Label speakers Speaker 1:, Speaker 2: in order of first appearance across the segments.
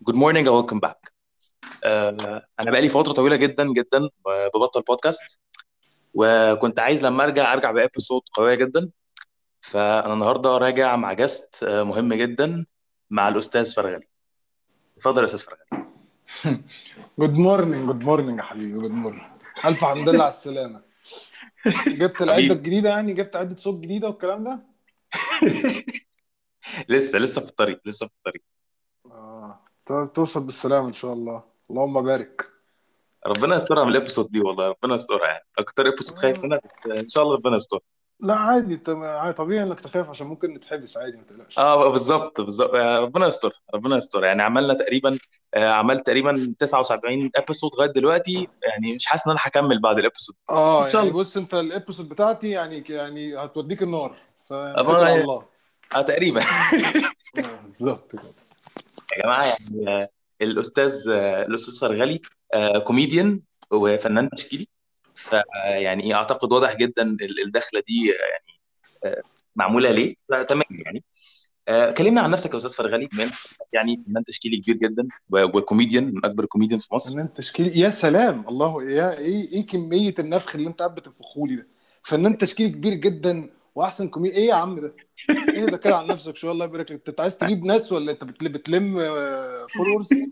Speaker 1: جود مورنينج او ويلكم باك. انا بقالي فتره طويله جدا جدا ببطل بودكاست، وكنت عايز لما ارجع بابيسود قويه جدا. فانا النهارده راجع مع جاست مهم جدا، مع الاستاذ فرغلي. اتفضل يا استاذ فرغلي.
Speaker 2: جود مورنينج جود مورنينج يا حبيبي، جود مورنينج. الف حمد لله على السلامه. جبت العده
Speaker 1: حبيبي.
Speaker 2: الجديده، يعني جبت عده صوت جديده والكلام ده.
Speaker 1: لسه في الطريق، لسه في الطريق.
Speaker 2: توصل بالسلامه ان شاء الله، اللهم بارك.
Speaker 1: ربنا يسترها من الابيسود دي، والله ربنا يسترها، يعني اكتر ابيسود خايف
Speaker 2: آه.
Speaker 1: منها، بس ان شاء الله ربنا يسترها.
Speaker 2: لا عادي، عادي، طبيعي انك تخاف عشان ممكن نتحبس، عادي ما تقلقش.
Speaker 1: اه بالظبط بالظبط، ربنا يستر ربنا يستر. يعني عملنا تقريبا عملت تقريبا 79 ابيسود لغايه دلوقتي، يعني مش حاسس ان انا هكمل بعد الابيسود، بس ان شاء
Speaker 2: يعني
Speaker 1: الله.
Speaker 2: بص، انت الابيسود بتاعتي يعني هتوديك النار، فاتكل على
Speaker 1: أبقى
Speaker 2: الله.
Speaker 1: تقريبا.
Speaker 2: بالظبط كده.
Speaker 1: يا جماعه يعني الاستاذ فرغلي كوميديان وفنان تشكيلي. فيعني ايه، اعتقد واضح جدا الدخله دي آه، معموله ليه، فتمام يعني. كلمنا عن نفسك يا استاذ فرغلي، بما انك يعني فنان تشكيلي كبير جدا وكوميديان من اكبر الكوميديانز في مصر.
Speaker 2: فنان تشكيلي، يا سلام، الله، يا ايه كميه النفخ اللي انت قاعد بتنفخه لي ده. فنان تشكيلي كبير جدا واحسن كوميدي، ايه يا عم ده؟ ايه ده كده على نفسك شويه، الله يبارك لك. انت عايز تجيب ناس ولا انت بتلم فولورز؟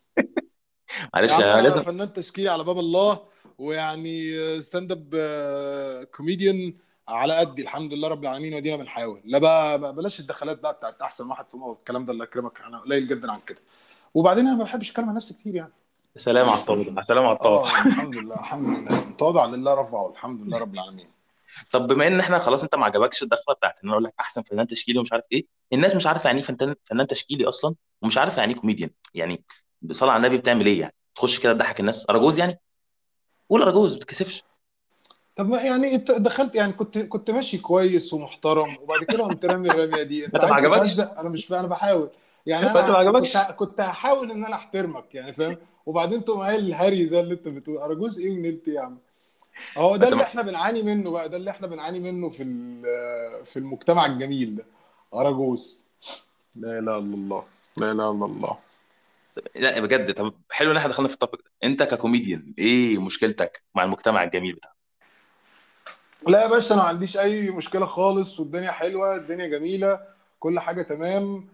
Speaker 2: يا
Speaker 1: معلش
Speaker 2: عم انا
Speaker 1: لازم.
Speaker 2: فنان تشكيلي على باب الله، ويعني ستاند اب كوميديان على قدي، الحمد لله رب العالمين، ودينا بنحاول. لا بقى بلاش الدخلات بقى بتاعت احسن واحد في مصر، الكلام ده الله يكرمك، انا قليل جدا عن كده. وبعدين انا ما بحبش اتكلم عن نفسي كتير يعني.
Speaker 1: سلام على التواضع، سلام على التواضع.
Speaker 2: اه الحمد لله، الحمد لله، متواضع لله رفعه، الحمد لله رب العالمين.
Speaker 1: طب بما ان احنا خلاص انت ما عجبكش الدخله بتاعت ان انا اقول لك احسن فنان تشكيلي ومش عارف ايه، الناس مش عارفه يعني ايه فنان تشكيلي اصلا، ومش عارفه يعني ايه كوميديان يعني. بصلاه على النبي، بتعمل ايه يعني؟ تخش كده تضحك الناس، اراجوز يعني؟ قول اراجوز، ما تتكسفش.
Speaker 2: طب ما يعني انت دخلت، يعني كنت ماشي كويس ومحترم، وبعد كده قمت رامي الرميه دي. انت
Speaker 1: انت ما
Speaker 2: عايز
Speaker 1: عجبكش؟
Speaker 2: تتهزق؟ انا مش فاهم، انا بحاول. يعني
Speaker 1: ما انت ما
Speaker 2: انا
Speaker 1: عجبكش.
Speaker 2: كنت هحاول ان انا احترمك، يعني فاهم. وبعدين تقوم قايل الهري زي اللي انت بتقول، ارجوز ايه ونلت يا عم. هو
Speaker 1: ما
Speaker 2: ده
Speaker 1: انت
Speaker 2: اللي
Speaker 1: ما...
Speaker 2: احنا بنعاني منه بقى، ده اللي احنا بنعاني منه في المجتمع الجميل ده. اراجوز. لا اله الا الله، لا اله الا الله.
Speaker 1: لا بجد، طب حلو ان احنا دخلنا في التوبيك ده. انت ككوميديان ايه مشكلتك مع المجتمع الجميل بتاعك؟
Speaker 2: لا يا باشا، انا ما عنديش اي مشكله خالص، والدنيا حلوه، الدنيا جميله، كل حاجه تمام،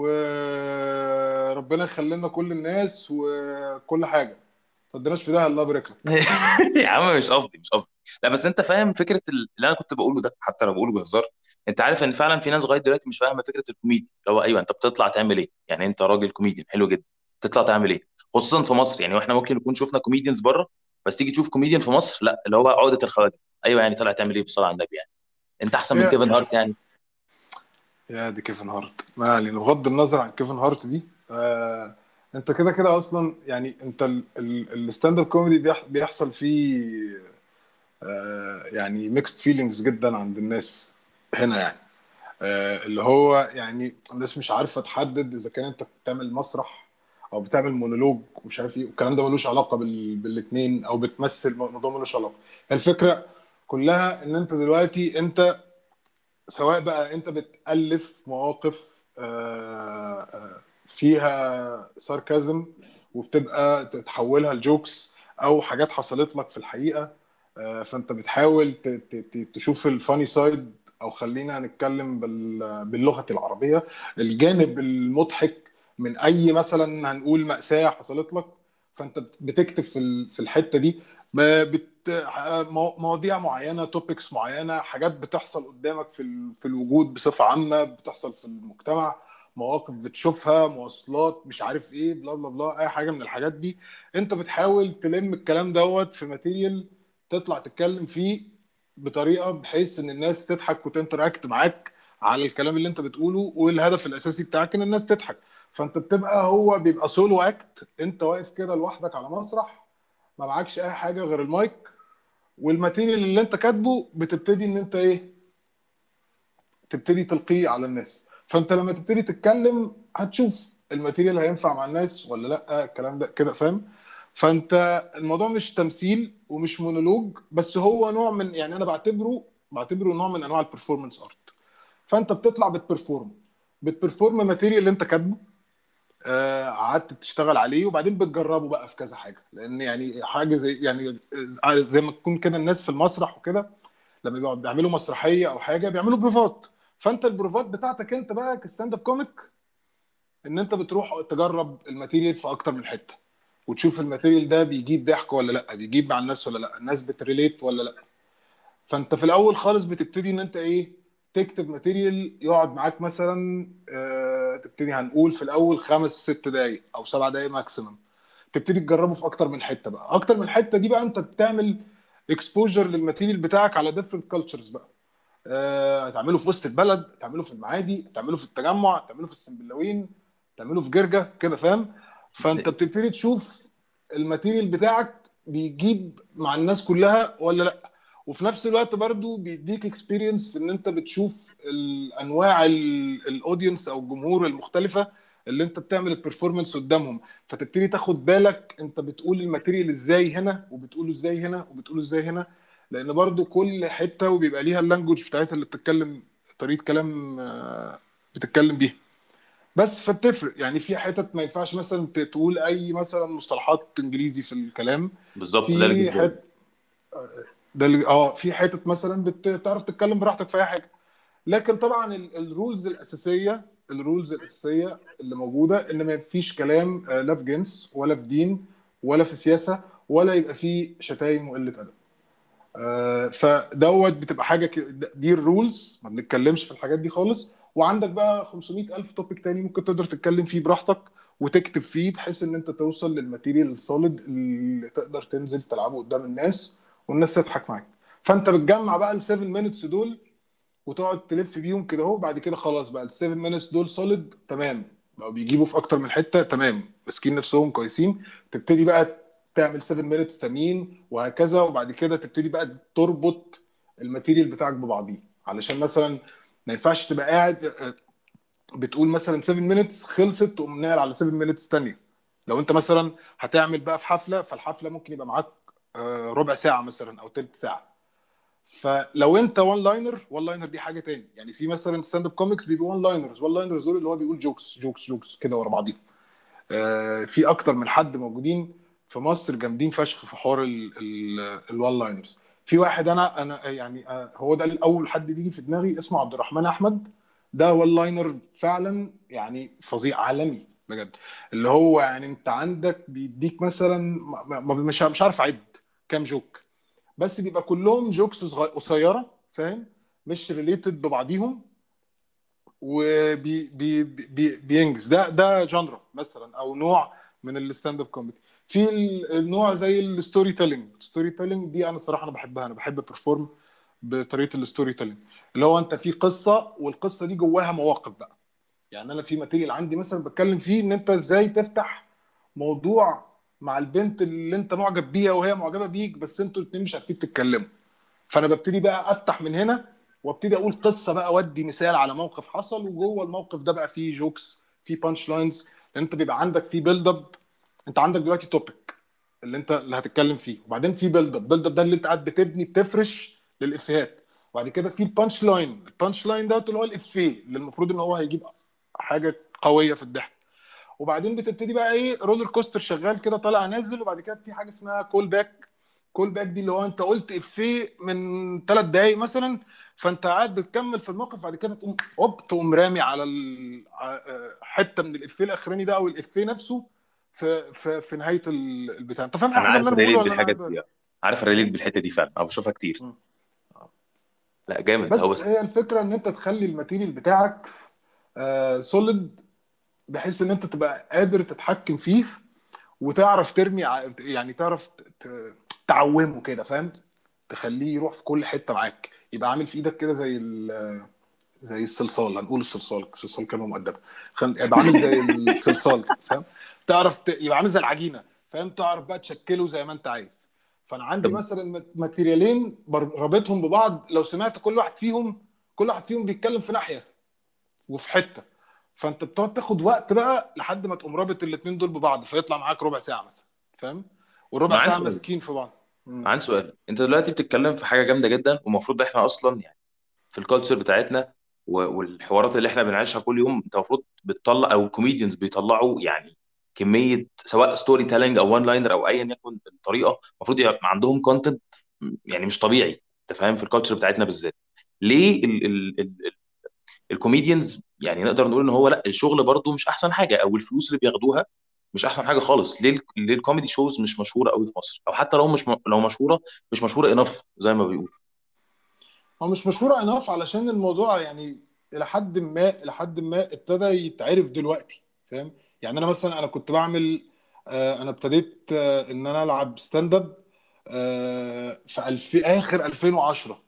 Speaker 2: وربنا يخلي لنا كل الناس وكل حاجه. ما تديناش في ده، الله يبارك لك.
Speaker 1: يا عم مش قصدي، مش قصدي. لا بس انت فاهم فكره اللي انا كنت بقوله ده، حتى لو بقوله بهزار. انت عارف ان فعلا في ناس لغايه دلوقتي مش فاهمه فكره الكوميديا، اللي هو ايوه انت بتطلع تعمل ايه يعني؟ انت راجل كوميديان حلو جدا، تطلع تعمل ايه؟ خصوصا في مصر يعني، واحنا ممكن نكون شفنا كوميديانز بره، بس تيجي تشوف كوميديان في مصر، لا اللي هو عقده الخواجه. ايوه يعني طلع تعمل ايه بالصلاه على النبي يعني؟ انت احسن من
Speaker 2: يا
Speaker 1: كيفن هارت يعني؟
Speaker 2: يا دي كيفن هارت، ما علينا، بغض النظر عن كيفن هارت دي. انت كده كده اصلا، يعني انت الستاند اب كوميدي بيحصل فيه يعني ميكست فيلينجز جدا عند الناس هنا يعني. اللي هو يعني الناس مش عارفه تحدد اذا كان انت بتعمل مسرح او بتعمل مونولوج ومش عارف ايه، والكلام ده ملوش علاقه بالاثنين، او بتمثل، الموضوع ملوش علاقه. الفكره كلها ان انت دلوقتي، انت سواء بقى انت بتالف مواقف فيها ساركازم، وبتبقى تحولها لجوكس، او حاجات حصلت لك في الحقيقه. فانت بتحاول تشوف الفاني سايد، او خلينا نتكلم باللغه العربيه، الجانب المضحك من اي مثلا هنقول مأساة حصلت لك. فانت بتكتب في الحته دي، مواضيع معينه، توبكس معينه، حاجات بتحصل قدامك في الوجود بصفه عامه، بتحصل في المجتمع، مواقف بتشوفها، مواصلات، مش عارف ايه، بلا بلا بلا، اي حاجه من الحاجات دي. انت بتحاول تلم الكلام دوت في ماتيريال، تطلع تتكلم فيه بطريقه بحيث ان الناس تضحك وتنتراكت معاك على الكلام اللي انت بتقوله، والهدف الاساسي بتاعك ان الناس تضحك. فانت هو بيبقى سولو اكت، انت واقف كده لوحدك على مسرح، ما معكش اي حاجه غير المايك والماتيريال اللي انت كاتبه، بتبتدي ان انت ايه، تبتدي تلقيه على الناس. فانت لما تبتدي تتكلم هتشوف الماتيريال هينفع مع الناس ولا لا، الكلام ده كده فاهم. فانت الموضوع مش تمثيل ومش مونولوج، بس هو نوع من، يعني انا بعتبره نوع من انواع البرفورمانس ارت. فانت بتطلع بتبرفورم ماتيريال اللي انت كاتبه، قعدت تشتغل عليه وبعدين بتجربه بقى في كذا حاجه، لان يعني حاجه زي يعني زي ما تكون كده الناس في المسرح وكده لما بيعملوا مسرحيه او حاجه بيعملوا بروفات. فانت البروفات بتاعتك انت بقى كستاند اب كوميك ان انت بتروح تجرب الماتيريال في اكتر من حته، وتشوف الماتيريال ده بيجيب ضحك ولا لا، بيجيب مع الناس ولا لا، الناس بتريليت ولا لا. فانت في الاول خالص بتبتدي ان انت ايه، تكتب ماتيريال يقعد معاك مثلا تبتدي هنقول في الاول 5 6 دقائق او 7 دقائق ماكسيمم، تبتدي تجربه في اكتر من حته بقى. اكتر من حته دي بقى انت بتعمل اكسبوجر للماتيريال بتاعك على ديفرنت كلتشرز بقى. هتعمله في وسط البلد، تعمله في المعادي، تعمله في التجمع، تعمله في السنبلاوين، تعمله في جرجة كده، فاهم؟ فانت بتبتدي تشوف الماتيريال بتاعك بيجيب مع الناس كلها ولا لا. وفي نفس الوقت برضو بيديك اكسبيرينس في ان انت بتشوف الانواع الاودينس او الجمهور المختلفه اللي انت بتعمل البرفورمانس قدامهم. فتبتدي تاخد بالك انت بتقول الماتيريال ازاي هنا، وبتقوله ازاي هنا، وبتقوله ازاي هنا. لان برضو كل حته وبيبقى ليها اللانجوج بتاعتها اللي بتتكلم طريقه كلام بتتكلم بيها. بس فبتفرق يعني في حتت ما ينفعش مثلا تقول اي مثلا مصطلحات انجليزي في الكلام.
Speaker 1: بالظبط، ده اللي جه
Speaker 2: في
Speaker 1: في بالي.
Speaker 2: حت في حتت مثلا بتعرف تتكلم براحتك في اي حاجه. لكن طبعا الرولز الاساسيه اللي موجوده ان ما فيش كلام لا في جنس ولا في دين ولا في سياسه، ولا يبقى فيه شتايم وقله ادب. فدوت بتبقى حاجه دي الرولز، ما بنتكلمش في الحاجات دي خالص. وعندك بقى 500 الف توبيك تاني ممكن تقدر تتكلم فيه براحتك وتكتب فيه، بحيث ان انت توصل للماتيريال السوليد اللي تقدر تنزل تلعبه قدام الناس والناس تضحك معاك. فانت بتجمع بقى ال 7 مينتس دول وتقعد تلف بيهم كده اهو. بعد كده خلاص بقى ال 7 مينتس دول سوليد تمام، بقوا بيجيبوا في اكتر من حته تمام، ماسكين نفسهم كويسين. تبتدي بقى تعمل 7 مينتس تانيين وهكذا. وبعد كده تبتدي بقى تربط الماتيريال بتاعك ببعضيه، علشان مثلا ما ينفعش تبقى قاعد بتقول مثلا 7 مينتس خلصت تقوم ناقل على 7 مينتس تانية. لو انت مثلا هتعمل بقى في حفله، فالحفله ممكن يبقى معاك ربع ساعه مثلا او تلت ساعه. فلو انت وان لاينر دي حاجه تاني. يعني في مثلا ستاند اب كوميكس بيبقوا وان لاينرز دول اللي هو بيقول جوكس جوكس جوكس كده ورا بعضيهم. في اكتر من حد موجودين في مصر جامدين فشخ في حوار الوان لاينرز. في واحد انا يعني هو ده الاول حد بيجي في دماغي، اسمه عبد الرحمن احمد. ده وان لاينر فعلا يعني فظيع عالمي بجد. اللي هو يعني انت عندك بيديك مثلا مش عارف اعد كام جوك، بس بيبقى كلهم جوكس قصيره، فاهم؟ مش ريليتد ببعضيهم. وبينجز ده جانرا مثلا او نوع من الستاند اب كوميدي. في النوع زي الستوري تيلينج دي انا الصراحه انا بحبها. انا بحب بيرفورم بطريقه الستوري تيلينج، اللي هو انت في قصه والقصه دي جواها مواقف بقى. يعني انا في ماتيريال عندي مثلا بتكلم فيه ان انت ازاي تفتح موضوع مع البنت اللي انت معجب بيها وهي معجبه بيك، بس انتوا الاتنين مش عارفين تتكلموا. فانا ببتدي بقى افتح من هنا وابتدي اقول قصه بقى، وادي مثال على موقف حصل، وجوه الموقف ده بقى فيه جوكس، فيه بانش لاينز. لان انت بيبقى عندك فيه بيلد اب. انت عندك دلوقتي توبيك اللي هتتكلم فيه، وبعدين في بيلد اب ده اللي انت قاعد بتبني بتفرش للافيهات. وبعد كده في البانش لاين ده اللي هو الافيه اللي المفروض ان هو هيجيب حاجه قويه في الضحك. وبعدين بتبتدي بقى ايه، رولر كوستر شغال كده طالع نازل. وبعد كده في حاجه اسمها كول باك دي اللي هو انت قلت افيه من 3 دقايق مثلا، فانت قاعد بتكمل في الموقف. بعد كده تقوم تقوم رامي على حته من الافيه الاخراني ده او الافيه نفسه في نهايه البتاع. انت فاهم اي
Speaker 1: انا
Speaker 2: حاجه من
Speaker 1: عارف
Speaker 2: اللي انا بقوله
Speaker 1: الريليت
Speaker 2: ولا انا
Speaker 1: بالحاجات دي، عارف الريليت
Speaker 2: مم.
Speaker 1: بالحته دي فعلا، انا بشوفها كتير.
Speaker 2: مم.
Speaker 1: لا جامد هو
Speaker 2: بس
Speaker 1: بس.
Speaker 2: هي الفكره ان انت تخلي الماتيريال بتاعك سوليد، بحيث ان انت تبقى قادر تتحكم فيه وتعرف ترمي يعني تعرف تعومه كده، فاهم؟ تخليه يروح في كل حته معاك، يبقى عامل في ايدك كده زي الصلصال. هنقول الصلصال كلمه مؤدبه. يبقى عامل زي الصلصال، فاهم؟ تعرف يبقى عامل زي العجينه، فاهم؟ تعرف بقى تشكله زي ما انت عايز. فانا عندي
Speaker 1: طب
Speaker 2: مثلا ماتيريالين رابطهم ببعض، لو سمعت كل واحد فيهم بيتكلم في ناحيه وفي حته. فانت بتقعد تاخد وقت بقى لحد ما تقوم رابط الاثنين دول ببعض، فيطلع معاك ربع ساعه مثلا، فاهم؟ والربع
Speaker 1: ما عندي
Speaker 2: ساعه
Speaker 1: سؤال،
Speaker 2: ماسكين في بعض.
Speaker 1: عندي سؤال. انت دلوقتي بتتكلم في حاجه جامده جدا، ومفروض احنا اصلا يعني في الكالتشر بتاعتنا والحوارات اللي احنا بنعيشها كل يوم، انت المفروض بتطلع، او الكوميديانز بيطلعوا يعني كميه، سواء ستوري تيلينج او وان لاينر او ايا يكن الطريقه، المفروض يبقى عندهم كونتنت يعني مش طبيعي. انت فاهم؟ في الكالتشر بتاعتنا بالذات، ليه الكوميديانز يعني نقدر نقول ان هو لا، الشغل برضو مش احسن حاجه، او الفلوس اللي بياخدوها مش احسن حاجه خالص. ليه الكوميدي شوز مش مشهوره قوي في مصر؟ او حتى لو مشهوره، مش مشهوره انف زي ما بيقولوا.
Speaker 2: هو مش مشهورة اناف علشان الموضوع يعني الى حد ما ابتدى يتعرف دلوقتي، فاهم؟ يعني انا مثلا انا كنت بعمل انا ابتديت ان انا العب ستاند اب في اخر 2010.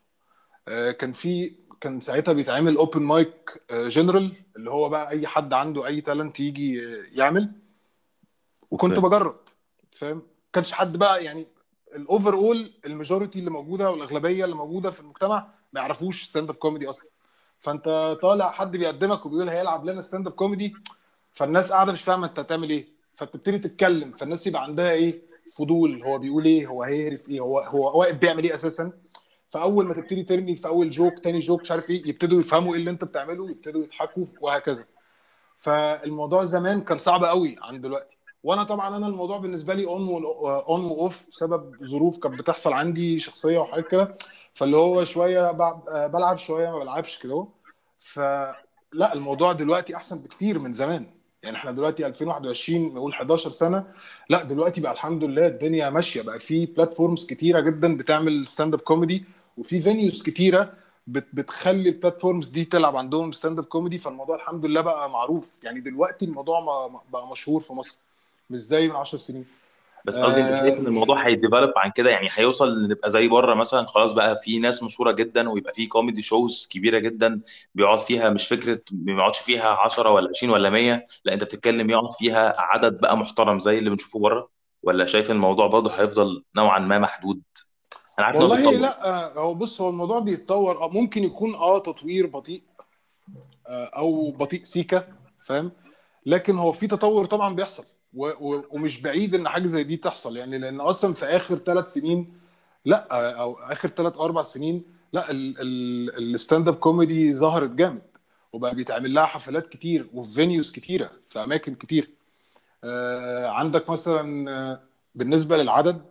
Speaker 2: كان ساعتها بيتعمل اوبن مايك جنرال، اللي هو بقى اي حد عنده اي تالنت يجي يعمل، وكنت
Speaker 1: اوكي.
Speaker 2: بجرب، فاهم؟ كانش حد بقى يعني الاوفر اول الماجوريتي اللي موجوده والاغلبيه اللي موجوده في المجتمع ما يعرفوش ستاند اب كوميدي اصلا. فانت طالع حد بيقدمك وبيقول هيلعب لنا ستاند اب كوميدي، فالناس قاعده مش فاهمه انت هتعمل ايه، فبتبتدي تتكلم، فالناس يبقى عندها ايه، فضول، هو بيقول ايه، هو هيهرف ايه، هو واقف بيعمل ايه اساسا. فاول ما تبتدي ترمي في اول جوك تاني جوك مش عارف ايه، يبتدوا يفهموا ايه اللي انت بتعمله، يبتدوا يضحكوا وهكذا. فالموضوع زمان كان صعب قوي عن دلوقتي. وانا طبعا الموضوع بالنسبه لي اون واوف بسبب ظروف كانت بتحصل عندي شخصيه وحاجات كده، فاللي هو شويه بلعب شويه ما بلعبش كده اهو. فلا الموضوع دلوقتي احسن بكتير من زمان. يعني احنا دلوقتي 2021 نقول 11 سنه، لا دلوقتي بقى الحمد لله الدنيا ماشيه، بقى في بلاتفورمز كتيره جدا بتعمل ستاند اب كوميدي، وفي فينيوز كتيره بتخلي البلاتفورمز دي تلعب عندهم ستاند اب كوميدي. فالموضوع الحمد لله بقى معروف، يعني دلوقتي الموضوع بقى مشهور في مصر، مش زي من 10 سنين.
Speaker 1: بس قصدي، انت شايف
Speaker 2: آه
Speaker 1: ان الموضوع هيديفلوب عن كده؟ يعني هيوصل نبقى زي بره مثلا، خلاص بقى في ناس مشهوره جدا ويبقى في كوميدي شوز كبيره جدا بيقعد فيها، مش فكره ما بيقعدش فيها 10 ولا 20 ولا 100، لا انت بتتكلم يقعد فيها عدد بقى محترم زي اللي بنشوفه بره؟ ولا شايف ان الموضوع برضه هيفضل نوعا ما محدود؟ انا عارف ان هو
Speaker 2: والله
Speaker 1: بيتطور.
Speaker 2: لا، هو بص، هو الموضوع بيتطور، ممكن يكون تطوير بطيء، او بطيء سيكا، فاهم؟ لكن هو في تطور طبعا بيحصل، ومش بعيد ان حاجه زي دي تحصل، يعني لان اصلا في اخر 3 سنين، لا او اخر 3 4 سنين، لا الستاند اب كوميدي ظهرت جامد، وبقى بيتعمل لها حفلات كتير وفي فينيوز كتيره في اماكن كتير. عندك مثلا بالنسبه للعدد،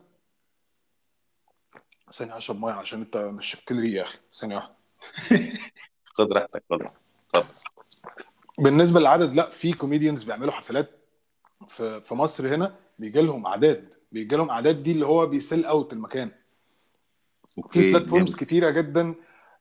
Speaker 2: ثانيه اشرب ميه عشان انت مش شفت لي يا اخي، ثانيه واحده.
Speaker 1: خد راحتك، خد راحتك. اتفضل.
Speaker 2: بالنسبه للعدد، لا في كوميديانز بيعملوا حفلات في مصر هنا، بيجي لهم اعداد دي اللي هو بيسيل اوت المكان. في
Speaker 1: اوكي،
Speaker 2: بلاتفورمز
Speaker 1: جامد.
Speaker 2: كتيره جدا،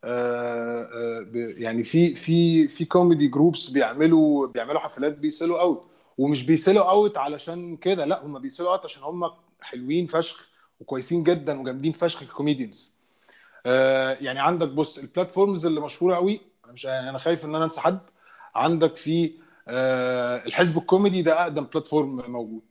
Speaker 2: يعني في كوميدي جروبس بيعملوا حفلات بيسيلوا اوت، ومش بيسيلوا اوت علشان كده، لا هم بيسيلوا اوت عشان هم حلوين فشخ وكويسين جدا وجامدين فشخ ككوميديانز. يعني عندك بص البلاتفورمز اللي مشهوره قوي، مش يعني انا خايف ان انا انسى حد. عندك في الحزب الكوميدي، ده اقدم بلاتفورم موجود،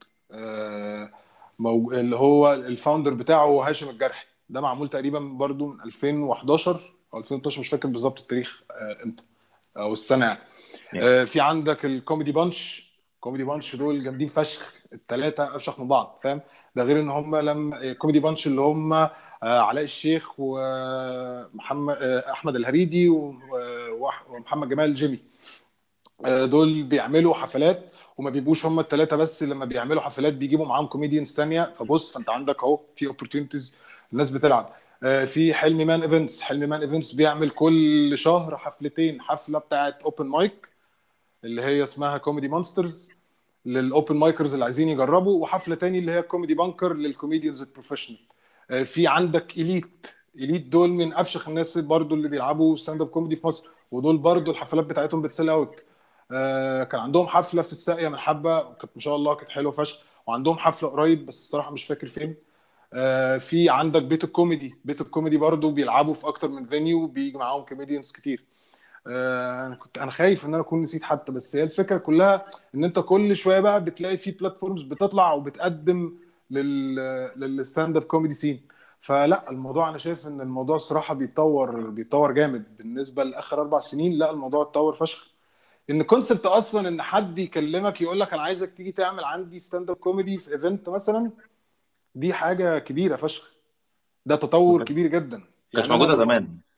Speaker 2: اللي هو الفاوندر بتاعه هو هاشم الجرحي، ده معمول تقريبا برضو من 2011 او 2012، مش فاكر بالظبط التاريخ امتى او السنه يعني.
Speaker 1: جامد.
Speaker 2: في عندك الكوميدي بانش، كوميدي بانش دول جامدين فشخ، الثلاثه افشخ من بعض، فاهم؟ ده غير ان هم لما كوميدي بانش اللي هم علاء الشيخ ومحمد احمد الهريدي ومحمد جمال جيمي، دول بيعملوا حفلات، وما بيبقوش هم الثلاثه بس، لما بيعملوا حفلات بيجيبوا معاهم كوميديانز تانية. فبص، فانت عندك اهو في اوبورتيونيتيز، الناس بتلعب. في حلمي مان ايفنتس بيعمل كل شهر حفلتين، حفله بتاعت اوبن مايك اللي هي اسمها كوميدي مونسترز للاوبن مايكرز اللي عايزين يجربوا، وحفله تاني اللي هي كوميدي بانكر للكوميديانز البروفيشنال. في عندك اليت دول من افشخ الناس برضو اللي بيلعبوا ستاند اب كوميدي في مصر، ودول برضو الحفلات بتاعتهم بتسيل اوت. كان عندهم حفله في الساقيه من حبه، كانت ما شاء الله كانت حلوه فشخ، وعندهم حفله قريب بس الصراحه مش فاكر فين. في عندك بيت الكوميدي برضو بيلعبوا في اكتر من فينيو، بيجي معاهم كوميديانز كتير. انا خايف ان انا اكون نسيت حتى، بس هي الفكره كلها ان انت كل شويه بقى بتلاقي في بلاتفورمز بتطلع وبتقدم لل للستاند اب كوميدي سين. فلا الموضوع انا شايف ان الموضوع الصراحه بيتطور جامد بالنسبه لاخر 4 سنين، لا الموضوع اتطور فشخ. ان كونسبت اصلا ان حد يكلمك يقول لك انا عايزك تيجي تعمل عندي ستاند اب كوميدي في ايفنت مثلا، دي حاجه كبيره فشخ، ده
Speaker 1: ما
Speaker 2: تطور
Speaker 1: كانتش
Speaker 2: كبير جدا.
Speaker 1: كانتش
Speaker 2: يعني انا
Speaker 1: موجوده
Speaker 2: لما
Speaker 1: زمان.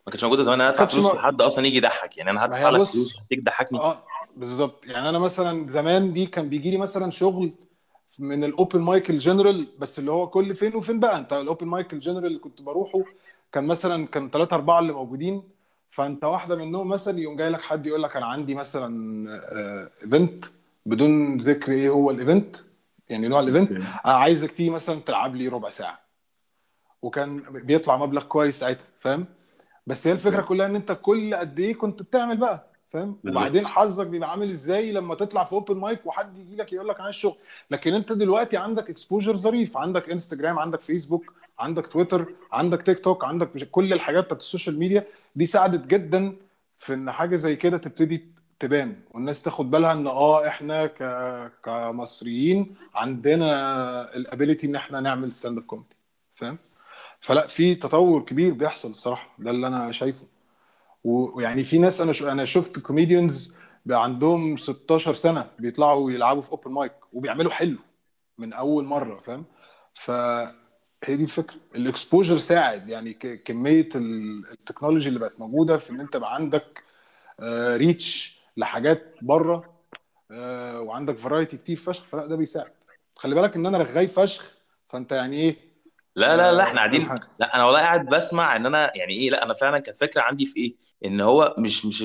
Speaker 1: ما كانتش موجوده زمان. انا
Speaker 2: ما
Speaker 1: ادفع
Speaker 2: كانتش
Speaker 1: فلوس
Speaker 2: م...
Speaker 1: لحد اصلا يجي يضحك، يعني انا
Speaker 2: ما
Speaker 1: هدفع
Speaker 2: هي
Speaker 1: لك فلوس
Speaker 2: بص،
Speaker 1: عشان تيجي تضحكني.
Speaker 2: اه بالظبط. يعني انا مثلا زمان دي كان بيجي لي مثلا شغل من الاوبن مايك الجنرال، بس اللي هو كل فين وفين بقى. انت الاوبن مايك الجنرال اللي كنت بروحه كان مثلا كان ثلاثة أربعة اللي موجودين، فأنت واحدة منهم مثلا يقوم جاي لك حد يقول لك أنا عندي مثلا ايفنت، بدون ذكر إيه هو الايفنت، يعني نوع الايفنت،
Speaker 1: اوكي.
Speaker 2: عايزك تيجي مثلا تلعب لي ربع ساعة، وكان بيطلع مبلغ كويس ساعتها، فاهم؟ بس هي الفكره
Speaker 1: اوكي.
Speaker 2: كلها ان انت كل قد ايه كنت بتعمل بقى، فاهم؟ وبعدين
Speaker 1: بالظبط.
Speaker 2: حظك بيبقى عامل ازاي لما تطلع في اوبن مايك وحد يجي لك يقول لك عايز شغل. لكن انت دلوقتي عندك اكسبوجر ظريف، عندك انستجرام، عندك فيسبوك، عندك تويتر، عندك تيك توك، عندك كل الحاجات بتاعت السوشيال ميديا دي ساعدت جدا في ان حاجه زي كده تبتدي تبان، والناس تاخد بالها ان احنا كمصريين عندنا الابيليتي ان احنا نعمل ستاند اب كوميدي، فاهم؟ فلا، في تطور كبير بيحصل الصراحه، ده اللي انا شايفه. ويعني في ناس انا شفت كوميديانز بقى عندهم 16 سنه بيطلعوا يلعبوا في اوبن مايك وبيعملوا حلو من اول مره، فاهم؟ فهي دي الفكره، الاكسبوجر ساعد يعني، كميه التكنولوجي اللي بقت موجوده في ان انت بقى عندك ريتش لحاجات بره، وعندك فرايتي كتير فشخ، فلا ده بيساعد. خلي بالك ان انا رغاي فشخ، فانت يعني ايه.
Speaker 1: لا لا لا، احنا قاعدين.
Speaker 2: آه
Speaker 1: لا انا والله قاعد بسمع ان انا يعني ايه. لا انا فعلا كانت فكره عندي في ايه، ان هو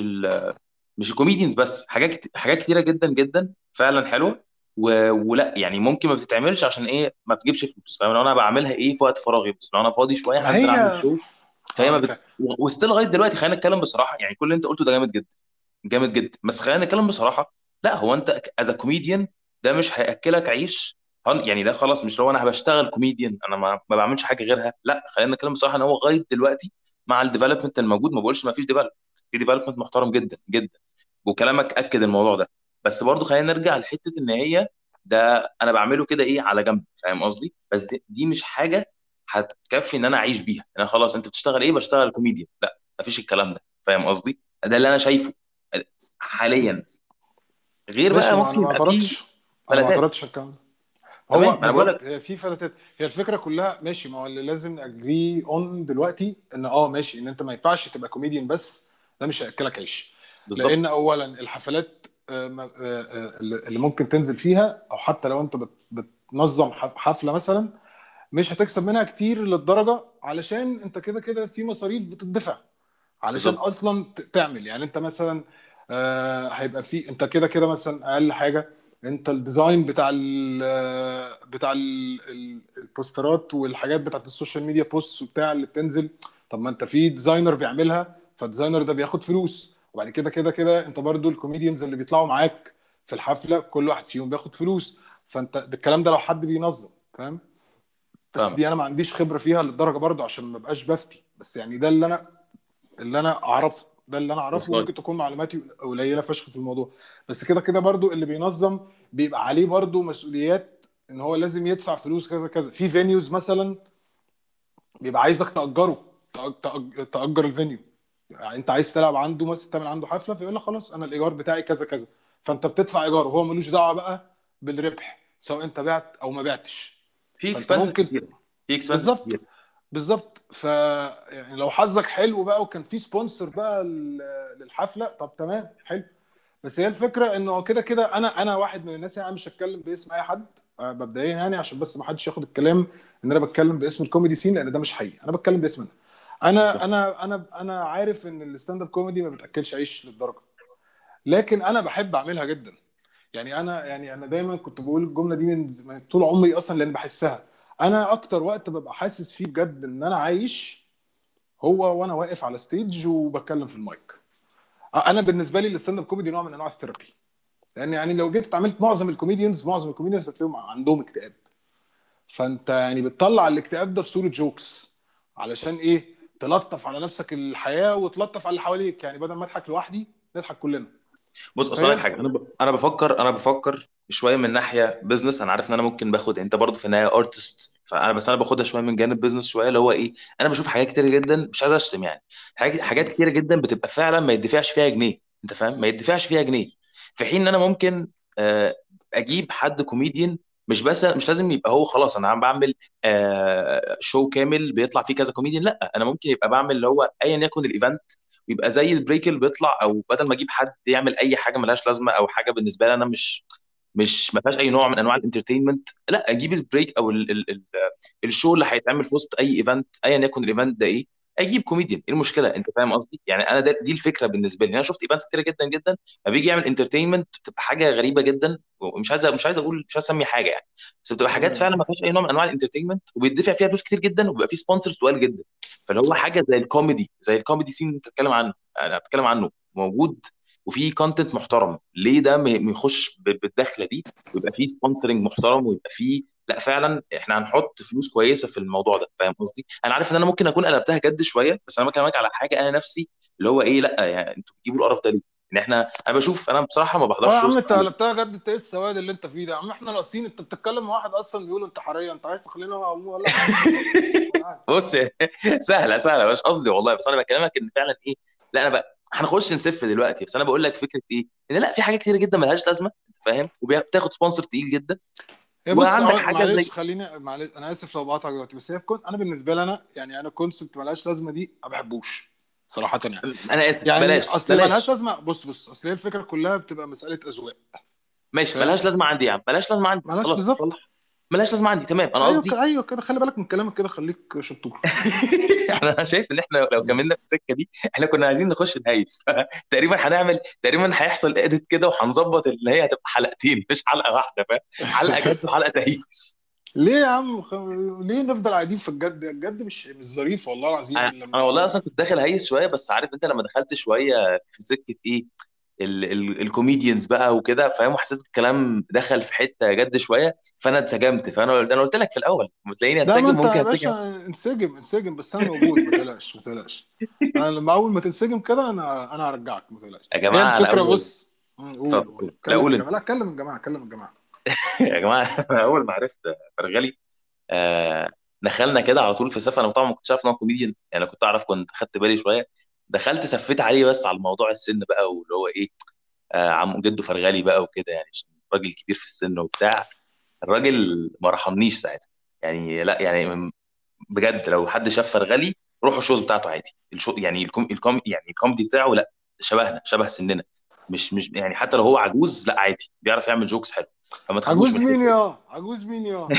Speaker 1: مش الكوميديانز بس، حاجات كتيره جدا جدا فعلا حلوه. ولا يعني ممكن ما بتتعملش عشان ايه ما بتجيبش فلوس، فاهم؟ لو انا بعملها ايه في وقت فراغي، بس لو انا فاضي شويه
Speaker 2: ما
Speaker 1: هنزل اعمل
Speaker 2: هي
Speaker 1: شو. فهي ما
Speaker 2: اه
Speaker 1: بت... وستيل لغايه دلوقتي خلينا نتكلم بصراحه، يعني كل اللي انت قلته ده جامد جدا، جامد جدا، بس خلينا نتكلم بصراحه. لا هو انت از كوميديان ده مش هياكلك عيش. يعني ده خلاص مش لو انا بشتغل كوميديان انا ما بعملش حاجه غيرها. لا خلينا نتكلم بصراحه ان هو لغايه دلوقتي مع الديفلوبمنت الموجود، ما بقولش ما فيش ديفلوبمنت، في ديفلوبمنت محترم جدا جدا، وكلامك اكد الموضوع ده. بس برضو خلينا نرجع لحته ان هي ده انا بعمله كده ايه على جنب، فاهم قصدي؟ بس دي مش حاجه هتكفي ان انا اعيش بيها. انا خلاص انت بتشتغل ايه؟ بشتغل كوميديان. لا مفيش الكلام ده، فاهم قصدي؟ ده اللي انا شايفه حاليا. غير
Speaker 2: ماشي،
Speaker 1: بقى
Speaker 2: ما انا
Speaker 1: ممكن
Speaker 2: ما
Speaker 1: يبقى فيه
Speaker 2: اعترضتش، انا ما
Speaker 1: فلاتات.
Speaker 2: اعترضتش على الكلام ده.
Speaker 1: تمام،
Speaker 2: هو
Speaker 1: ما انا بقول
Speaker 2: بالظبط،
Speaker 1: لك.
Speaker 2: هي في فلاتات. هي الفكره كلها ماشي، ما هو اللي لازم اجري اون دلوقتي ان ماشي، ان انت ما ينفعش تبقى كوميديان بس، ده مش هياكلك عيش. لان
Speaker 1: بالظبط.
Speaker 2: اولا الحفلات اللي ممكن تنزل فيها، او حتى لو انت بتنظم حفله مثلا، مش هتكسب منها كتير للدرجه، علشان انت كده كده في مصاريف بتدفع علشان
Speaker 1: بالظبط.
Speaker 2: اصلا تعمل. يعني انت مثلا هيبقى في، انت كده كده مثلا اقل حاجه، انت الديزاين بتاع البوسترات والحاجات بتاعت السوشيال ميديا بوستس وبتاع اللي بتنزل. طب ما انت في ديزاينر بيعملها، فالديزاينر ده بياخد فلوس، وبعد كده كده كده انت برضو الكوميديانز اللي بيطلعوا معاك في الحفله كل واحد فيهم بياخد فلوس. فانت الكلام ده لو حد بينظم، فاهم؟ بس
Speaker 1: فاهمك.
Speaker 2: دي انا ما عنديش خبره فيها للدرجه برضو عشان ما بقاش بفتي، بس يعني ده اللي انا اعرفه، ده اللي انا اعرفه.
Speaker 1: وصلت.
Speaker 2: ممكن تكون معلوماتي قليله فشخ في الموضوع، بس كده كده برضو اللي بينظم بيبقى عليه برضو مسؤوليات، ان هو لازم يدفع فلوس كذا كذا. في فينيوز مثلا بيبقى عايزك تأجره، تأجر الفينيو. يعني انت عايز تلعب عنده مثلا، تعمل عنده حفله، فيقول لك خلاص انا الايجار بتاعي كذا كذا، فانت بتدفع ايجار وهو ملوش دعوه بقى بالربح، سواء انت بعت او ما بعتش.
Speaker 1: في
Speaker 2: فانت
Speaker 1: اكسبنسز
Speaker 2: ممكن،
Speaker 1: كتير. في اكسبنسز كتير.
Speaker 2: بالظبط، بالظبط. يعني لو حظك حلو بقى وكان في سبونسر بقى للحفله، طب تمام حلو. بس هي الفكره انه كده كده انا واحد من الناس، يعني مش هتكلم باسم اي حد مبدئيا، يعني عشان بس ما حدش ياخد الكلام ان انا بتكلم باسم الكوميدي سين، لان ده مش حقيقي، انا بتكلم باسم انا عارف ان الستاند اب كوميدي ما بتاكلش عيش للدرجه، لكن انا بحب اعملها جدا. يعني انا دايما كنت بقول الجمله دي من طول عمري اصلا، لان بحسها. انا اكتر وقت ببقى حاسس فيه بجد ان انا عايش هو وانا واقف على ستيج وبتكلم في المايك. انا بالنسبه لي الستاند اب كوميدي نوع من انواع الثيرابي، لان يعني لو جيت اتعاملت معظم الكوميديانز هتلاقيهم عندهم اكتئاب، فانت يعني بتطلع الاكتئاب ده في صوره جوكس، علشان ايه؟ تلطف على نفسك الحياه وتلطف على اللي حواليك، يعني بدل ما اضحك لوحدي نضحك كلنا.
Speaker 1: بص اصل
Speaker 2: فهي
Speaker 1: لك حاجه، انا بفكر شويه من ناحيه بزنس. انا عارف ان انا ممكن باخد، انت برضه في النهايه ارتست، بس انا باخدها شويه من جانب بزنس شويه، اللي هو ايه، انا بشوف حاجات كتير جدا، مش عايز اشتم يعني، حاجات كتير جدا بتبقى فعلا ما يدفعش فيها جنيه. انت فاهم؟ ما يدفعش فيها جنيه، في حين ان انا ممكن اجيب حد كوميديان مش لازم يبقى هو خلاص انا عم بعمل شو كامل بيطلع فيه كذا كوميديان. لا، انا ممكن يبقى بعمل اللي هو ايا يكن الايفنت، ويبقى زي البريك اللي بيطلع، او بدل ما اجيب حد يعمل اي حاجه ملهاش لازمه او حاجه بالنسبه لي انا مش ما فيهاش اي نوع من انواع الانترتينمنت، لا اجيب البريك او ال الشو اللي هيتعمل في وسط اي ايفنت ايا يكن الايفنت ده ايه، اجيب كوميديان. ايه المشكله؟ انت فاهم قصدي؟ يعني انا دي الفكره بالنسبه لي. انا شفت ايفنتس كتيره جدا جدا ما بيجي يعمل انترتينمنت بتبقى حاجه غريبه جدا، ومش عايز اقول، مش عايز اسمي حاجه يعني، بس بتبقى حاجات
Speaker 2: مم.
Speaker 1: فعلا ما فيهاش اي نوع من انواع الانترتينمنت، وبيدفع فيها فلوس كتير جدا، وبيبقى فيه سبونسرز تقال جدا. فاللي هو حاجه زي الكوميدي سين اللي انت بتتكلم عنه، انا بتكلم عنه موجود، وفي كونتنت محترم، ليه ده ما يخش بالدخله دي، ويبقى فيه سبونسرنج محترم، ويبقى فيه، لا فعلا احنا هنحط فلوس كويسه في الموضوع ده. فاهم قصدي؟ انا عارف ان انا ممكن اكون قلبتها جد شويه، بس انا بكلمك على حاجه انا نفسي اللي هو ايه، لا يعني انتوا بتجيبوا القرف ده ليه؟ ان انا بشوف، انا بصراحه ما
Speaker 2: اه
Speaker 1: بحضرش
Speaker 2: يا
Speaker 1: شوز
Speaker 2: عم انت
Speaker 1: كتير.
Speaker 2: قلبتها جد، انت ايه السواد اللي انت فيه ده يا عم؟ احنا ناقصين؟ انت بتتكلم مع واحد اصلا بيقول انتحاريه، انت عايز تخلينا اقول لك على السواد؟ يعني.
Speaker 1: بص، سهله سهله، مش قصدي والله، بس انا بكلمك ان فعلا ايه، لا انا بقى هنخش نسف دلوقتي، بس انا بقول لك فكره ايه، ان لا في حاجات كتير جدا ملهاش لازمه، انت فاهم، وبتاخد سبونسر تقيل جدا،
Speaker 2: هي بص
Speaker 1: وعندك حاجه
Speaker 2: معلش
Speaker 1: زي.
Speaker 2: خليني، معلش انا اسف لو بقطعك دلوقتي، بس هي انا بالنسبه لي انا يعني انا كونسبت ملهاش لازمه دي ما بحبوش صراحه يعني.
Speaker 1: انا اسف،
Speaker 2: يعني
Speaker 1: بلاش
Speaker 2: اصل ملهاش
Speaker 1: بلاش.
Speaker 2: لازمه، بص اصل هي الفكره كلها بتبقى مساله اذواق.
Speaker 1: ماشي،
Speaker 2: فاهم؟
Speaker 1: ملهاش لازمه عندي يا عم، ملهاش لازمه عندي،
Speaker 2: ملهاش
Speaker 1: خلاص
Speaker 2: بالظبط.
Speaker 1: صلح. ملهاش لازمه عندي، تمام، انا
Speaker 2: ايوه
Speaker 1: قصدي.
Speaker 2: ايوه كده، خلي بالك من كلامك كده، خليك شطور.
Speaker 1: انا شايف ان احنا لو
Speaker 2: مم.
Speaker 1: كملنا في السكه دي، احنا كنا عايزين نخش نهيس. تقريبا تقريبا هيحصل اديت كده، وهنظبط اللي هي هتبقى حلقتين مش حلقه واحده، فاهم؟ حلقه جد وحلقه تهيس.
Speaker 2: ليه يا عم ليه نفضل قاعدين في الجد؟ الجد مش ظريف والله العظيم
Speaker 1: انا والله
Speaker 2: لما.
Speaker 1: اصلا كنت داخل هيس شويه، بس عارف انت لما دخلت شويه في سكه ايه، الكوميديانز بقى وكده، فاهم، وحسيت الكلام دخل في حته جد شويه، فانا اتسجمت. انا قلت لك في الاول لما تلاقيني
Speaker 2: لا ما
Speaker 1: هتسجم
Speaker 2: انت
Speaker 1: ممكن
Speaker 2: يا
Speaker 1: اتسجم.
Speaker 2: باشا انسجم انسجم، بس انا موجود، ما تقلقش ما تقلقش. انا لما اول ما تنسجم كده انا هرجعك، ما تقلقش.
Speaker 1: يا
Speaker 2: هي
Speaker 1: جماعه انا
Speaker 2: الفكره
Speaker 1: اول.
Speaker 2: بص.
Speaker 1: اتفضل
Speaker 2: قول قول،
Speaker 1: لا،
Speaker 2: كلم
Speaker 1: قول
Speaker 2: الجماعه،
Speaker 1: انت.
Speaker 2: لا كلم الجماعه كلم الجماعه.
Speaker 1: يا جماعه انا اول ما عرفت فرغلي، آه دخلنا كده على طول في سف. انا طبعا ما كنتش عارف ان هو كوميديان يعني، كنت اعرف، كنت خدت بالي شويه، دخلت سفيت عليه بس على الموضوع السن بقى، واللي هو ايه، عم جده فرغلي بقى وكده يعني، عشان راجل كبير في السن وبتاع. الراجل ما رحمنيش ساعتها يعني، لا يعني بجد لو حد شاف فرغلي، روحوا الشوز بتاعته عادي، يعني يعني الكوميدي بتاعه، لا شبهنا، شبه سننا، مش يعني حتى لو هو عجوز، لا عادي بيعرف يعمل جوكس حلو، فما تخافوش
Speaker 2: عجوز
Speaker 1: من
Speaker 2: مين
Speaker 1: الحته دي.
Speaker 2: يا عجوز مين يا؟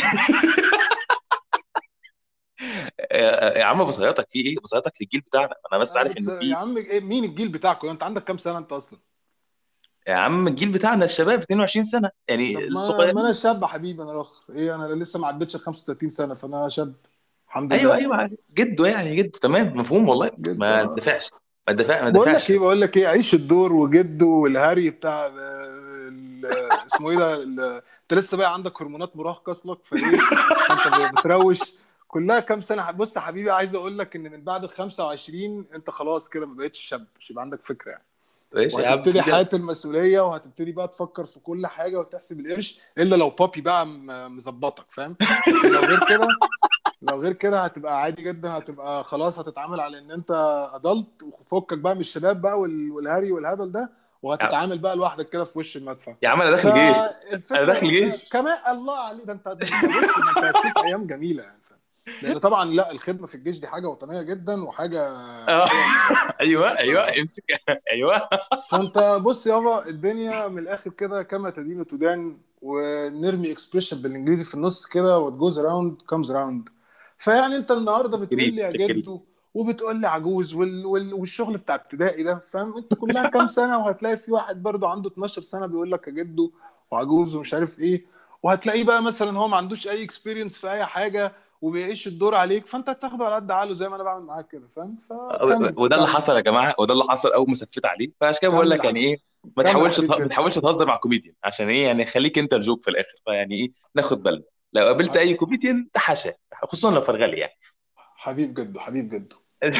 Speaker 1: يا عم بصياتك في ايه؟ بصياتك للجيل بتاعنا، انا بس عارف انه
Speaker 2: يا
Speaker 1: في.
Speaker 2: عم إيه مين الجيل بتاعكم؟ انت عندك كام سنه انت اصلا؟
Speaker 1: يا عم الجيل بتاعنا الشباب 22 سنه يعني
Speaker 2: طب ما انا
Speaker 1: الصغيرين.
Speaker 2: شاب حبيبي، انا الاخ ايه، انا لسه ما عدتش ال 35 سنه، فانا شاب الحمد
Speaker 1: ايوه
Speaker 2: لله.
Speaker 1: ايوه، جده يعني، جده تمام، مفهوم والله، ما
Speaker 2: جدا.
Speaker 1: تدفعش، ما
Speaker 2: بقول لك
Speaker 1: تدفعش.
Speaker 2: ايه بقول لك ايه، عيش الدور وجده والهري بتاع اسمه ايه ده انت لسه بقى عندك هرمونات مراهقه اصلك فايه، فانت بتروش. كلها كام سنه؟ بص يا حبيبي، عايز اقول لك ان من بعد ال 25 انت خلاص كده ما بقتش شاب، مش يبقى عندك فكره يعني.
Speaker 1: ماشي يا عم،
Speaker 2: وهتبتدي
Speaker 1: في كده.
Speaker 2: حياه المسؤوليه، وهتبتدي بقى تفكر في كل حاجه وتحسب القرش، الا لو بابي بقى مظبطك، فاهم؟ لكن لو غير كده هتبقى عادي جدا، هتبقى خلاص هتتعامل على ان انت ادلت، وفكك بقى من الشباب بقى والهري والهبل ده، وهتتعامل بقى لوحدك كده في وش المدفع.
Speaker 1: يا عم انا داخل جيش، انا داخل
Speaker 2: فالفكره
Speaker 1: جيش.
Speaker 2: كمان الله عليك، ده انت بص، ده انت هتشوف ايام جميله يعني، فاهم؟ لان طبعا لا، الخدمه في الجيش دي حاجه وطنيه جدا، وحاجه
Speaker 1: آه.
Speaker 2: حاجه انبساط.
Speaker 1: ايوه
Speaker 2: ف...
Speaker 1: ايوه امسك. ايوه.
Speaker 2: فانت بص يابا، الدنيا من الاخر كده كما تدين تدان، ونرمي اكسبريشن بالانجليزي في النص كده: what goes around comes around. فيعني انت النهارده بتقول
Speaker 1: تكريم
Speaker 2: لي يا
Speaker 1: تكريم.
Speaker 2: جدو، وبتقول لي عجوز والشغل بتاع ابتدائي ده، فاهم؟ انت كلها كام سنه، وهتلاقي في واحد برضه عنده 12 سنه بيقول لك يا جدو وعجوز ومش عارف ايه، وهتلاقيه بقى مثلا هو ما عندوش اي اكسبيرينس في اي حاجه، وبيعيش الدور عليك، فانت هتاخده على قد عقله زي ما انا بعمل معاك كده، فاهم؟ فكمل
Speaker 1: وده اللي
Speaker 2: كمل
Speaker 1: حصل يا جماعه، وده اللي حصل اول ما سفيت عليه، فعشان كده بقول
Speaker 2: كمل
Speaker 1: لك
Speaker 2: يا
Speaker 1: يعني
Speaker 2: حبيبي،
Speaker 1: ايه،
Speaker 2: كمل يا حبيب
Speaker 1: ما
Speaker 2: جد.
Speaker 1: تحاولش تهزر مع كوميديان، عشان ايه يعني، خليك انت الجوك في الاخر، فيعني ايه، ناخد بالنا لو قابلت اي كوميديان تحاشى، خصوصا لو فرغلي يعني.
Speaker 2: حبيب جدو حبيب جدو.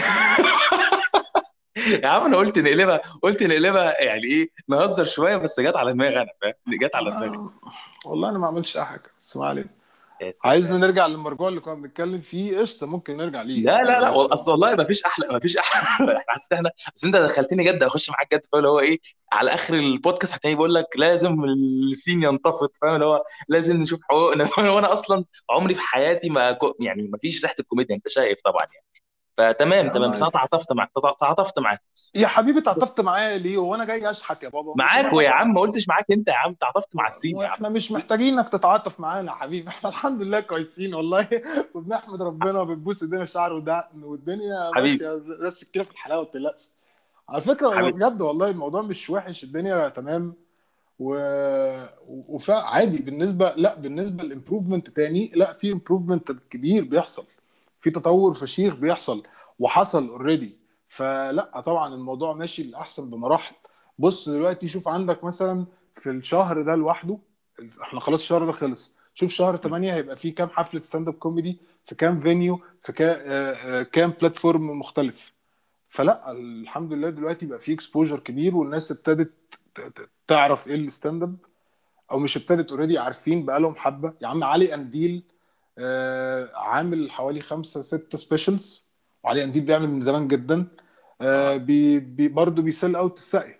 Speaker 1: يا عم انا قلت نقلبها يعني ايه، نهزر شويه، بس جت على دماغي انا، فاهم، جت على دماغي.
Speaker 2: والله انا ما عملتش اي حاجه، بس ما علينا. عايزنا نرجع للمرجوع اللي كنا بنتكلم فيه؟ قشطه، ممكن نرجع ليه
Speaker 1: لا لا لا
Speaker 2: بس.
Speaker 1: اصل والله ما فيش احلى، ما فيش احلى. احنا حسيت احنا، بس انت دخلتني جد اخش معاك جد، فاهم اللي هو ايه؟ على اخر البودكاست هتلاقيني بقول لك لازم السين ينتفض، فاهم اللي هو لازم نشوف حقوقنا. وانا اصلا عمري في حياتي ما يعني ما فيش ريحه الكوميديا، انت شايف طبعا يعني. فتمام
Speaker 2: يا
Speaker 1: تمام، بس
Speaker 2: الله
Speaker 1: انا تعاطفت معاك، تعاطفت معاك بس.
Speaker 2: يا حبيبي، اتعاطفت معايا ليه؟ وانا جاي اشحت يا بابا؟ مش
Speaker 1: معاك ويا
Speaker 2: انا.
Speaker 1: عم، ما قلتش معاك انت يا عم، تعاطفت مع السين يا عم.
Speaker 2: واحنا مش محتاجين انك تتعاطف معانا يا حبيبي، احنا الحمد لله كويسين والله. وبنحمد ربنا وبنبوس ايدينا شعر ودقن، والدنيا
Speaker 1: حبيبي
Speaker 2: ماشيه زي السكينه في الحلاوه، ما تقلقش. على فكره هو
Speaker 1: حبيبي.
Speaker 2: بجد والله الموضوع مش وحش، الدنيا تمام. و... عادي بالنسبه، لا بالنسبه للامبروفمنت تاني، لا في امبروفمنت كبير بيحصل، في تطور فشيخ بيحصل وحصل اوريدي. فلا طبعا الموضوع ماشي للاحسن بمراحل. بص دلوقتي شوف عندك مثلا في الشهر ده لوحده، احنا خلاص الشهر ده خلص، شوف شهر 8 هيبقى فيه كام حفله ستاند اب كوميدي في كام فينيو في كام بلاتفورم مختلف. فلا الحمد لله دلوقتي بقى فيه اكسبوجر كبير، والناس ابتدت تعرف ايه الستاند اب، او مش ابتدت اوريدي عارفين بقالهم حبه. يا عم علي انديل عامل حوالي 5 6 سبيشلز، وعلي انديل بيعمل من زمان جدا.
Speaker 1: اه
Speaker 2: برضه بيسيل اوت السقي،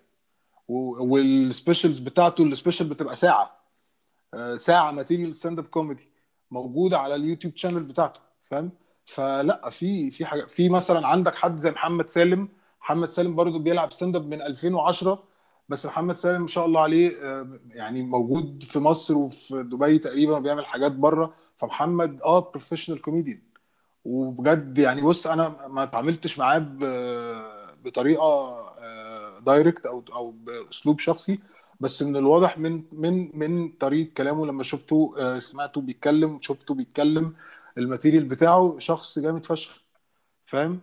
Speaker 2: والسبيشلز بتاعته السبيشل بتبقى ساعه، ساعه ماتيريال ستاند اب كوميدي موجوده على اليوتيوب شانل بتاعته، فاهم؟ فلا في حاجه، في مثلا عندك حد زي محمد سالم. محمد سالم برضو بيلعب ستاند اب من 2010، بس محمد سالم ما شاء الله عليه يعني موجود في مصر وفي دبي تقريبا، بيعمل حاجات بره. فمحمد بروفيشنال كوميديان، وبجد يعني بص انا ما اتعاملتش معاه بطريقه دايركت او باسلوب شخصي، بس من الواضح من طريقه كلامه لما شفته سمعته بيتكلم، شفته بيتكلم، الماتيريال بتاعه شخص جامد فشخ، فاهم؟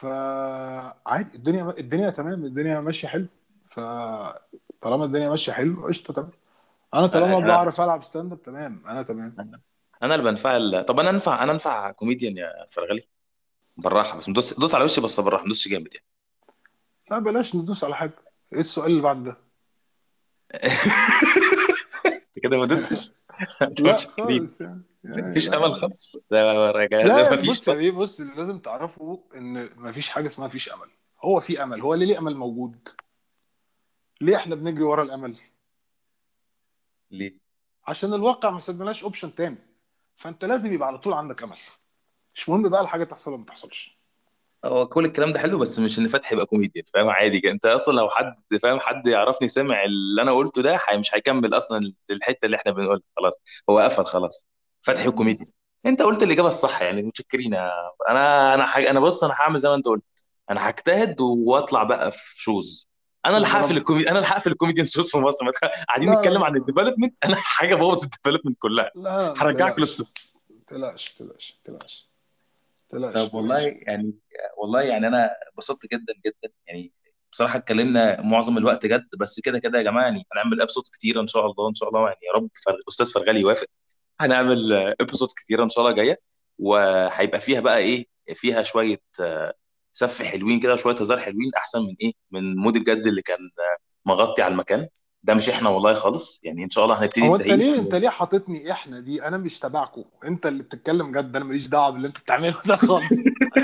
Speaker 2: فعادي الدنيا تمام، الدنيا ماشيه حلو. فطالما الدنيا ماشيه حلو قشطه تمام. انا طالما
Speaker 1: انا
Speaker 2: بعرف العب ستاند اب تمام، انا تمام.
Speaker 1: انا اللي بنفعل. طب انا انفع كوميديان يا فرغلي؟ بالراحه بس، دوس على وشي بس بالراحه، ما تدوسش جامد يعني.
Speaker 2: لا بلاش ندوس على حاجه. ايه السؤال اللي بعد ده؟
Speaker 1: انت كده ما دوستش. انت
Speaker 2: لا
Speaker 1: متشكرين.
Speaker 2: خالص يعني
Speaker 1: مفيش امل
Speaker 2: لا.
Speaker 1: خالص، ده
Speaker 2: لا
Speaker 1: مفيش
Speaker 2: بص يا
Speaker 1: خالص.
Speaker 2: بيه، بص اللي لازم تعرفه ان مفيش حاجه اسمها مفيش امل. هو في امل. هو ليه امل موجود؟ ليه احنا بنجري ورا الامل؟
Speaker 1: ليه؟
Speaker 2: عشان الواقع ما سيبناش اوبشن تاني. فانت لازم يبقى على طول عندك امل، مش مهم بقى الحاجه تحصل ولا ما تحصلش.
Speaker 1: هو كل الكلام ده حلو، بس مش ان فتحي يبقى كوميديان، فاهم؟ عادي كده. انت اصلا لو حد فاهم، حد يعرفني سمع اللي انا قلته ده، مش هيكمل اصلا الحته اللي احنا بنقولها، خلاص هو قفل خلاص. فتحي
Speaker 2: آه.
Speaker 1: وكوميديان. انت قلت الاجابه الصح يعني، متشكرين انا بص، انا هعمل زي ما انت قلت. انا هجتهد واطلع بقى في شوز.
Speaker 2: يا رب.
Speaker 1: انا اللي هقفل الكوميديان شوز في مصر. قاعدين
Speaker 2: لا لا
Speaker 1: نتكلم عن
Speaker 2: لا
Speaker 1: الديفلوبمنت، انا حاجه بوظ الديفلوبمنت كلها.
Speaker 2: لا، ما
Speaker 1: هرجعك
Speaker 2: تقلقش،
Speaker 1: للصفر.
Speaker 2: ما تقلقش، تقلقش، تقلقش، تقلقش،
Speaker 1: طب والله
Speaker 2: تقلقش.
Speaker 1: يعني، والله يعني انا انبسطت جدا جدا يعني. بصراحه اتكلمنا معظم الوقت جد، بس كده كده يا جماعه يعني هنعمل ابسود كتيره ان شاء الله، ان شاء الله يعني، يا رب استاذ فرغلي يوافق. هنعمل ابسود كتيره ان شاء الله جايه، وهيبقى فيها بقى ايه، فيها شويه سف حلوين كده، وشويه هزار حلوين، احسن من ايه، من مود الجد اللي كان مغطي على المكان. ده مش احنا والله خالص يعني، ان شاء الله هنبتدي
Speaker 2: هو انت ليه،
Speaker 1: التهييس
Speaker 2: انت ليه حاططني احنا دي؟ انا مش تبعكم، انت اللي بتتكلم جد، انا ماليش دعوه باللي انت بتعمله ده خالص.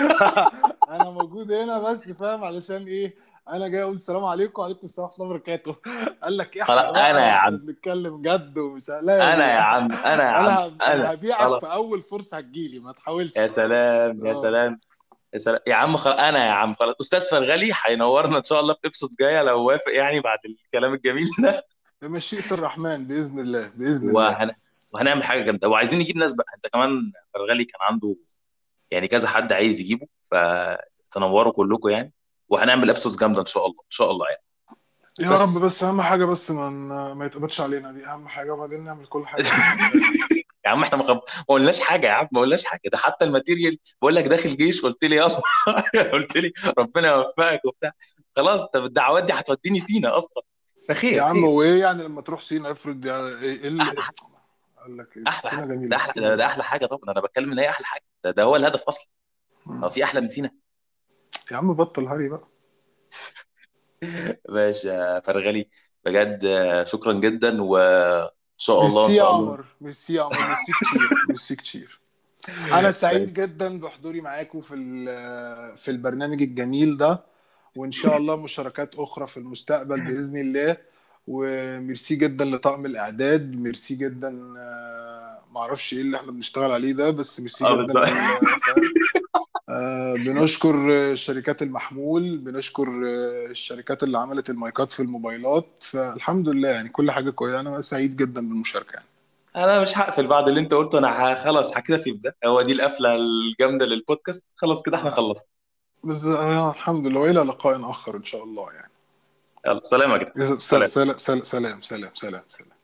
Speaker 2: انا موجود هنا بس فاهم علشان ايه؟ انا جاي اقول السلام عليكم، وعليكم السلام ورحمه الله وبركاته. قال لك
Speaker 1: خلاص
Speaker 2: احنا
Speaker 1: انا
Speaker 2: بقى
Speaker 1: يا
Speaker 2: واحنا
Speaker 1: عم،
Speaker 2: بنتكلم جد ومش لا يا
Speaker 1: انا يا
Speaker 2: بيه.
Speaker 1: عم، انا يا عم،
Speaker 2: انا
Speaker 1: انا
Speaker 2: هبيعك
Speaker 1: خلاص.
Speaker 2: في اول فرصه هتجيلي، ما
Speaker 1: يا
Speaker 2: تحاولش.
Speaker 1: سلام يا
Speaker 2: اه
Speaker 1: سلام يا سلام يا عم، انا يا عم خلاص، استاذ فرغلي هينورنا ان شاء الله في ابسود جايه لو وافق يعني، بعد الكلام الجميل ده.
Speaker 2: بمشيئه الرحمن باذن الله، باذن الله.
Speaker 1: وهن... وهنعمل حاجه جامده، وعايزين نجيب ناس بقى. انت كمان فرغلي كان عنده يعني كذا حد عايز يجيبه، فتنوروا كلكم يعني. وهنعمل ابسودز جامده ان شاء الله، ان شاء الله يعني.
Speaker 2: يا رب،
Speaker 1: بس
Speaker 2: بس اهم حاجه بس ما يتقبضش علينا، دي اهم حاجه، وبعدين نعمل كل حاجه باذن الله.
Speaker 1: يا عم احنا ما قلناش حاجه يا عم، ما قلناش حاجه. ده حتى الماتيريال بقول لك داخل جيش، قلت لي يلا. قلت لي ربنا يوفقك وبتاع. خلاص، طب الدعوات دي هتوديني سينا اصلا.
Speaker 2: يا
Speaker 1: فخير
Speaker 2: عم
Speaker 1: خير.
Speaker 2: وايه يعني لما تروح سينا؟ افرض يعني ايه
Speaker 1: احلى
Speaker 2: اللي
Speaker 1: حاجه،
Speaker 2: قال لك إيه؟
Speaker 1: احلى
Speaker 2: سينا
Speaker 1: حاجه، ده
Speaker 2: جميله،
Speaker 1: احلى،
Speaker 2: سينا
Speaker 1: ده
Speaker 2: جميله.
Speaker 1: احلى حاجه طبعا. انا بتكلم ان هي احلى حاجه، ده هو الهدف اصلا. هو في احلى من سينا؟
Speaker 2: يا عم بطل هري بقى.
Speaker 1: باشا فرغلي، بجد شكرا جدا. شاء الله ان
Speaker 2: ميرسي يا
Speaker 1: شاء الله.
Speaker 2: عمر، ميرسي يا عمر، ميرسي كتير، ميرسي كتير. انا سعيد
Speaker 1: ماشي.
Speaker 2: جدا بحضوري معاكم في البرنامج الجميل ده، وان شاء الله مشاركات اخرى في المستقبل باذن الله. وميرسي جدا لطاقم الاعداد، ميرسي جدا. معرفش ايه اللي احنا بنشتغل عليه ده، بس ميرسي
Speaker 1: اه
Speaker 2: جدا
Speaker 1: بالظبط.
Speaker 2: فاهم. بنشكر شركات المحمول، بنشكر الشركات اللي عملت المايكات في الموبايلات. فالحمد لله يعني كل حاجة كويسة. أنا سعيد جدا بالمشاركة يعني.
Speaker 1: انا مش هقفل بعد اللي انت قلته، انا خلاص هكتفي بده، هو دي القفله الجامده للبودكاست، خلاص كده احنا
Speaker 2: آه،
Speaker 1: خلصنا.
Speaker 2: بس الحمد لله، وإلى لقاء آخر إن شاء الله يعني.
Speaker 1: يلا سلام يا جدع. سلام.
Speaker 2: سلام سلام سلام سلام سلام.